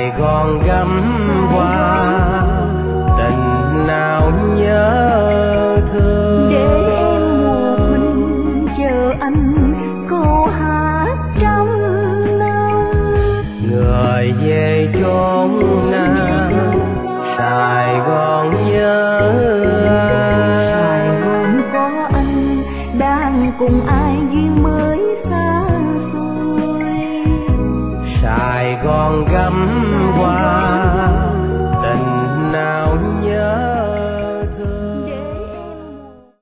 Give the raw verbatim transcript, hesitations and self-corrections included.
Sài Gòn gấm hoa tình nào nhớ thương. Để em một mình chờ anh câu hát trăm năm. Người về chốn nào Sài Gòn nhớ Sài Gòn có anh đang cùng ai duyên mới xa xôi. Sài Gòn gấm hoa